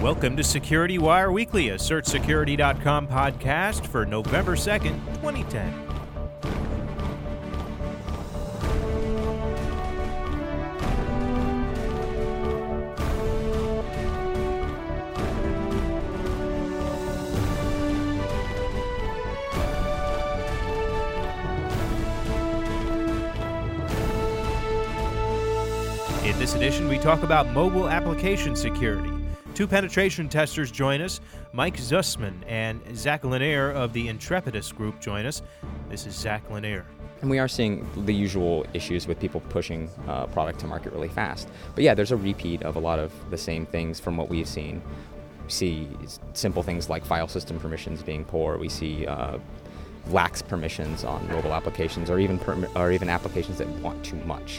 Welcome to Security Wire Weekly, a SearchSecurity.com podcast for November 2nd, 2010. In this edition, we talk about mobile application security. Two penetration testers join us. Mike Zussman and Zach Lanier of the Intrepidus Group join us. This is Zach Lanier. And we are seeing the usual issues with people pushing product to market really fast. But yeah, there's a repeat of a lot of the same things from what we've seen. We see simple things like file system permissions being poor. We see lax permissions on mobile applications, or even applications that want too much.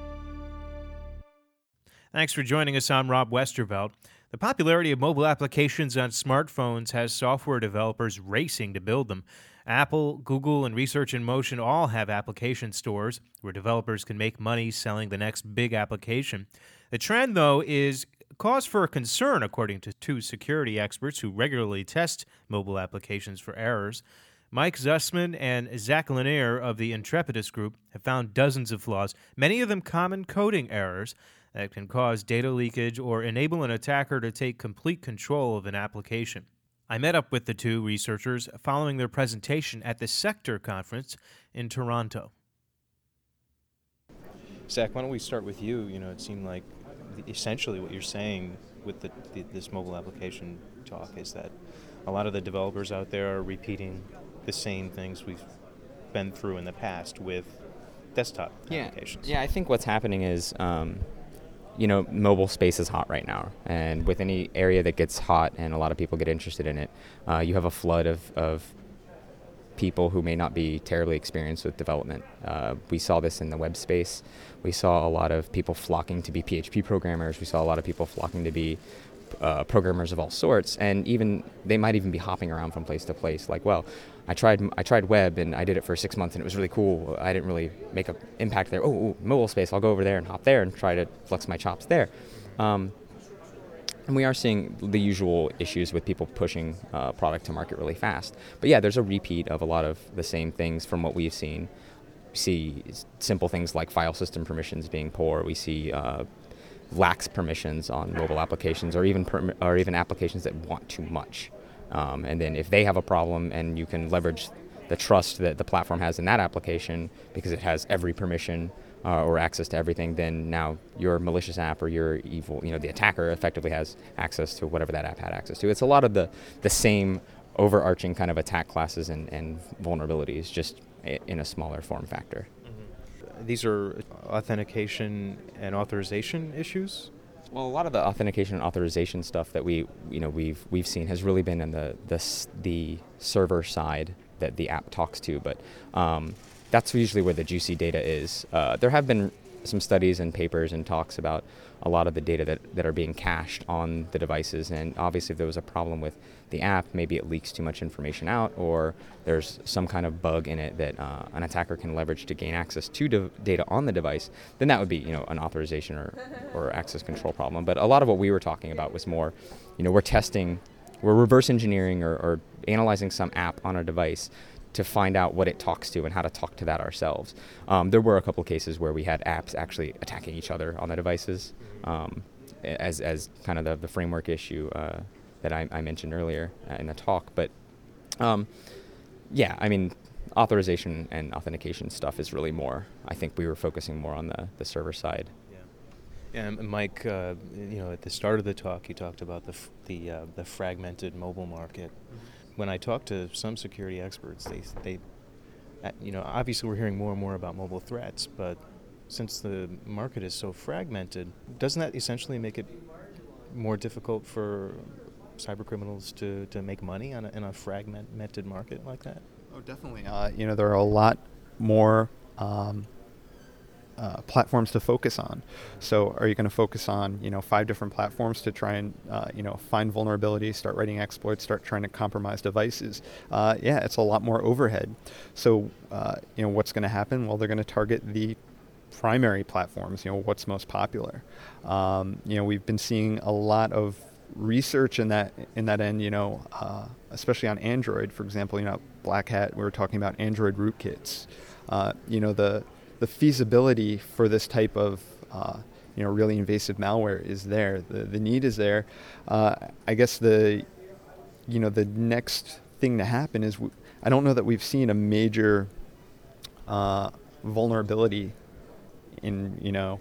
Thanks for joining us. I'm Rob Westervelt. The popularity of mobile applications on smartphones has software developers racing to build them. Apple, Google, and Research in Motion all have application stores where developers can make money selling the next big application. The trend, though, is cause for concern, according to two security experts who regularly test mobile applications for errors. Mike Zussman and Zach Lanier of the Intrepidus Group have found dozens of flaws, many of them common coding errors, that can cause data leakage or enable an attacker to take complete control of an application. I met up with the two researchers following their presentation at the Sector Conference in Toronto. Zach, why don't we start with you? It seemed like essentially what you're saying with this mobile application talk is that a lot of the developers out there are repeating the same things we've been through in the past with desktop applications. Yeah, I think what's happening is mobile space is hot right now, and with any area that gets hot and a lot of people get interested in it, you have a flood of people who may not be terribly experienced with development. We saw this in the web space. We saw a lot of people flocking to be PHP programmers. We saw a lot of people flocking to be programmers of all sorts, and they might even be hopping around from place to place. Like, well, I tried web and I did it for 6 months and it was really cool. I didn't really make an impact there. Oh, mobile space, I'll go over there and hop there and try to flex my chops there. And we are seeing the usual issues with people pushing product to market really fast. But yeah, there's a repeat of a lot of the same things from what we've seen. We see simple things like file system permissions being poor. We see lax permissions on mobile applications, or even applications that want too much. And then if they have a problem and you can leverage the trust that the platform has in that application because it has every permission or access to everything, then now your malicious app or your evil, the attacker effectively has access to whatever that app had access to. It's a lot of the same overarching kind of attack classes and vulnerabilities, just in a smaller form factor. These are authentication and authorization issues? Well, a lot of the authentication and authorization stuff that we've seen has really been in the server side that the app talks to, but that's usually where the juicy data is. There have been some studies and papers and talks about a lot of the data that are being cached on the devices, and obviously if there was a problem with the app, maybe it leaks too much information out, or there's some kind of bug in it that an attacker can leverage to gain access to data on the device, then that would be an authorization or access control problem. But a lot of what we were talking about was more, we're reverse engineering or analyzing some app on a device to find out what it talks to and how to talk to that ourselves. There were a couple of cases where we had apps actually attacking each other on the devices, as kind of the framework issue that I mentioned earlier in the talk. But authorization and authentication stuff is really more, I think we were focusing more on the server side. Yeah, and Mike, at the start of the talk, you talked about the fragmented mobile market. When I talk to some security experts, they obviously we're hearing more and more about mobile threats, but since the market is so fragmented, doesn't that essentially make it more difficult for cyber criminals to make money in a fragmented market like that? Oh, definitely. There are a lot more platforms to focus on. So are you going to focus on 5 different platforms to try and find vulnerabilities, start writing exploits, start trying to compromise devices? It's a lot more overhead. So what's going to happen? Well, they're going to target the primary platforms, what's most popular. We've been seeing a lot of research in that end, especially on Android, for example, Black Hat, we were talking about Android rootkits. The feasibility for this type of really invasive malware is there. The need is there. I guess the next thing to happen is I don't know that we've seen a major vulnerability in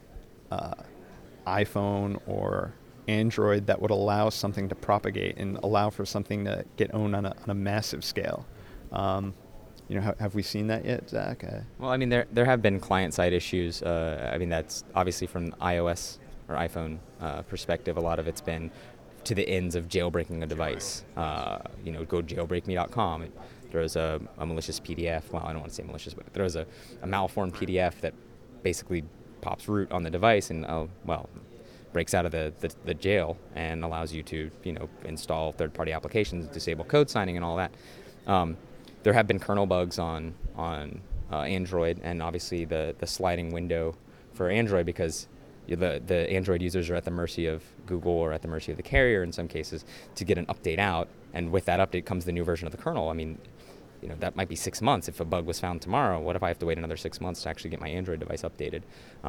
iPhone or Android that would allow something to propagate and allow for something to get owned on a massive scale. Have we seen that yet, Zach? Well, I mean, there have been client-side issues. That's obviously from iOS or iPhone perspective. A lot of it's been to the ends of jailbreaking a device. Go jailbreakme.com. It throws a malicious PDF. Well, I don't want to say malicious, but it throws a malformed PDF that basically pops root on the device and, breaks out of the jail and allows you to, install third-party applications, disable code signing and all that. There have been kernel bugs on Android, and obviously the sliding window for Android, because the Android users are at the mercy of Google or at the mercy of the carrier in some cases to get an update out, and with that update comes the new version of the kernel. I mean, that might be 6 months. If a bug was found tomorrow, what if I have to wait another 6 months to actually get my Android device updated?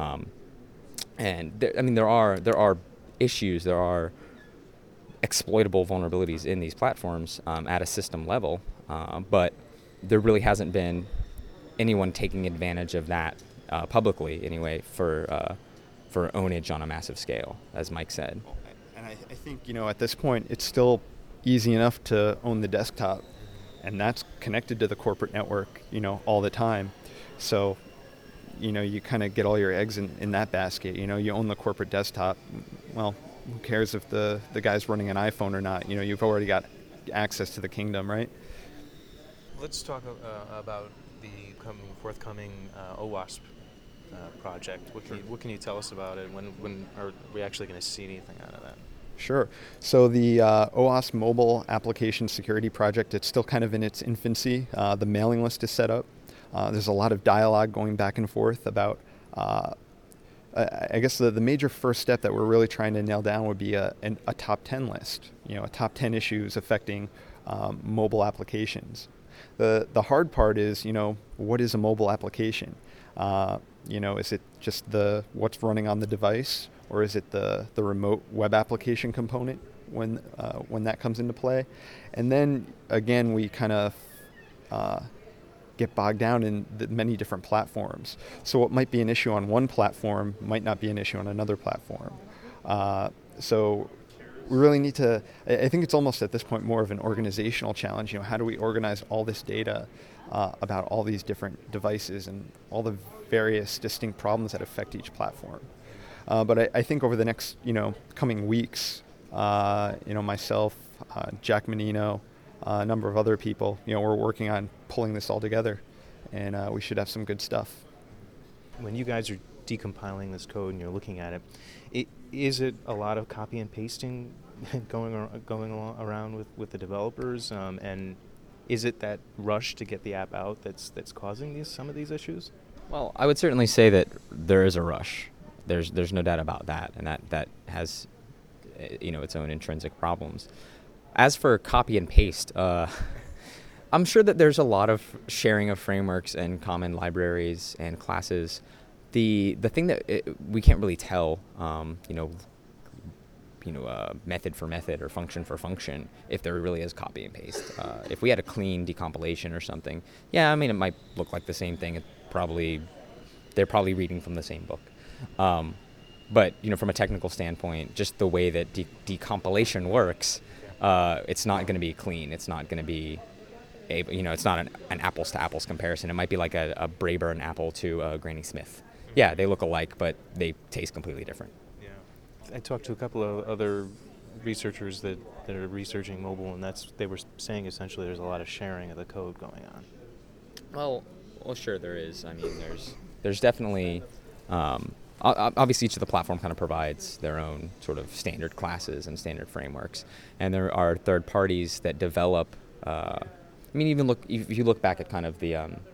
There are issues, there are exploitable vulnerabilities in these platforms at a system level, but there really hasn't been anyone taking advantage of that publicly, anyway, for ownage on a massive scale, as Mike said. And I think at this point it's still easy enough to own the desktop, and that's connected to the corporate network, all the time. So you kind of get all your eggs in that basket. You own the corporate desktop. Well, who cares if the guy's running an iPhone or not? You've already got access to the kingdom, right? Let's talk about the forthcoming OWASP project. What can you tell us about it? When are we actually going to see anything out of that? Sure. So the OWASP Mobile Application Security Project, it's still kind of in its infancy. The mailing list is set up. There's a lot of dialogue going back and forth about, I guess the major first step that we're really trying to nail down would be a top 10 list, a top 10 issues affecting mobile applications. The hard part is, what is a mobile application? Is it just what's running on the device, or is it the remote web application component when that comes into play? And then again, we kind of get bogged down in the many different platforms. So what might be an issue on one platform might not be an issue on another platform. So we really need to, I think it's almost at this point more of an organizational challenge. How do we organize all this data about all these different devices and all the various distinct problems that affect each platform? But I think over the next, coming weeks, myself, Jack Menino, a number of other people, we're working on pulling this all together, and we should have some good stuff. When you guys are decompiling this code and you're looking at it, is it a lot of copy and pasting going around with the developers? And is it that rush to get the app out that's causing some of these issues? Well, I would certainly say that there is a rush. There's no doubt about that, and that has its own intrinsic problems. As for copy and paste, I'm sure that there's a lot of sharing of frameworks and common libraries and classes. The thing that we can't really tell, method for method or function for function, if there really is copy and paste. If we had a clean decompilation or something, it might look like the same thing. They're probably reading from the same book. But from a technical standpoint, just the way that decompilation works, it's not going to be clean. It's not going to be it's not an apples to apples comparison. It might be like a Braeburn apple to a Granny Smith. Yeah, they look alike, but they taste completely different. Yeah, I talked to a couple of other researchers that are researching mobile, and they were saying essentially there's a lot of sharing of the code going on. Well, sure there is. I mean, there's definitely. Obviously, each of the platform kind of provides their own sort of standard classes and standard frameworks, and there are third parties that develop. If you look back at kind of the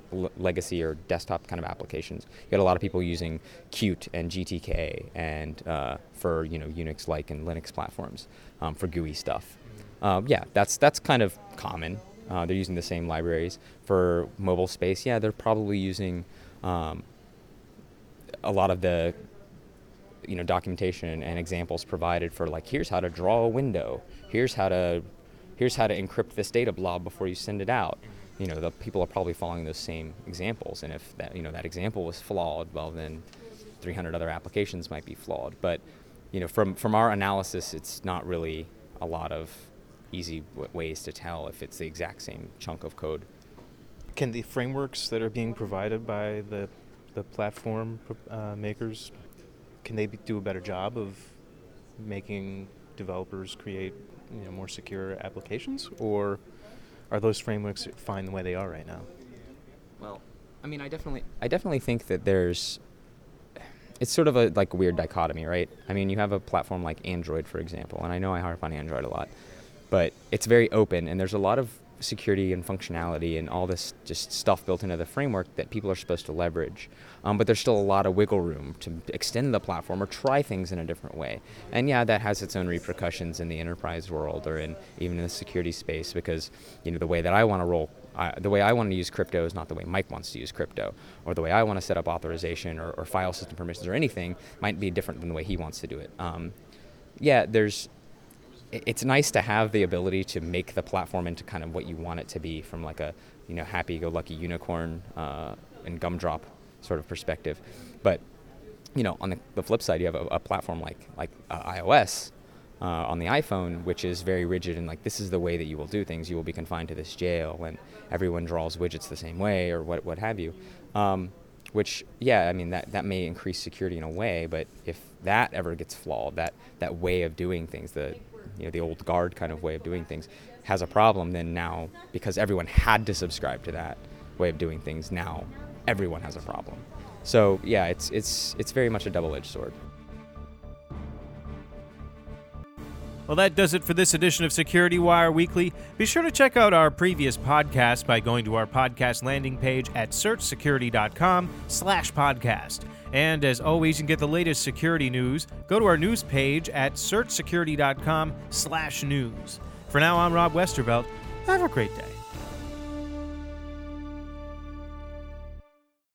legacy or desktop kind of applications. You got a lot of people using Qt and GTK and for Unix-like and Linux platforms for GUI stuff. That's kind of common. They're using the same libraries. For mobile space, they're probably using a lot of the documentation and examples provided for, like, here's how to draw a window, here's how to encrypt this data blob before you send it out. The people are probably following those same examples, and if that that example was flawed, well, then 300 other applications might be flawed. But from our analysis, it's not really a lot of easy ways to tell if it's the exact same chunk of code. Can the frameworks that are being provided by the platform makers, can they do a better job of making developers create more secure applications, or are those frameworks fine the way they are right now? Well, I mean, I definitely think that it's sort of a weird dichotomy, right? I mean, you have a platform like Android, for example, and I know I harp on Android a lot, but it's very open, and there's a lot of security and functionality and all this just stuff built into the framework that people are supposed to leverage. But there's still a lot of wiggle room to extend the platform or try things in a different way. And that has its own repercussions in the enterprise world or even in the security space, because the way that I want to roll, the way I want to use crypto is not the way Mike wants to use crypto, or the way I want to set up authorization or file system permissions or anything might be different than the way he wants to do it. It's nice to have the ability to make the platform into kind of what you want it to be, from like a happy-go-lucky unicorn and gumdrop sort of perspective. But on the flip side, you have a platform like iOS on the iPhone, which is very rigid and this is the way that you will do things. You will be confined to this jail, and everyone draws widgets the same way, or what have you. Which, I mean, that may increase security in a way, but if that ever gets flawed, that way of doing things, the old guard kind of way of doing things, has a problem, then now, because everyone had to subscribe to that way of doing things, now everyone has a problem. So it's very much a double-edged sword. Well, that does it for this edition of Security Wire Weekly. Be sure to check out our previous podcast by going to our podcast landing page at searchsecurity.com/podcast. And as always, you can get the latest security news. Go to our news page at searchsecurity.com/news. For now, I'm Rob Westervelt. Have a great day.